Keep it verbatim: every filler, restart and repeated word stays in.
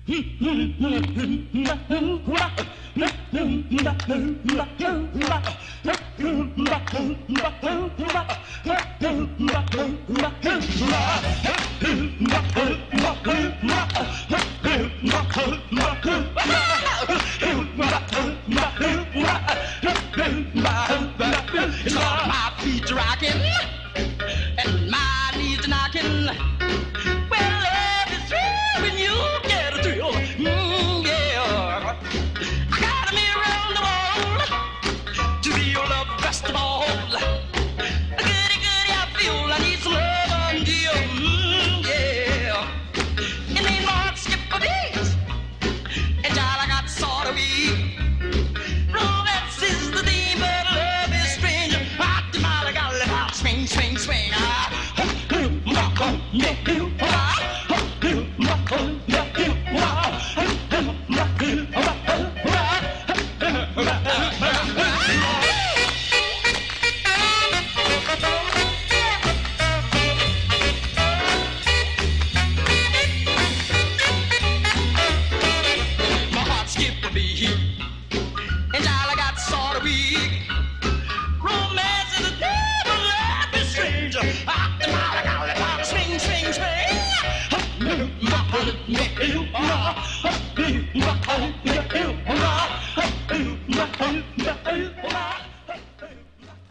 It's all my feet rocking and my knees knocking. Well, love is real when you get a thrill. Mm, yeah. I got me around the world to feel the best of all. Goody, goody, I feel I need some love on you. Mm, yeah. It ain't hard to skip a beat, and child, I got sort of weak. Romance is the theme, but love is strange. I demand I gotta let out swing, swing, swing. Ah. My heart skip a beat, and all I got sort of weak.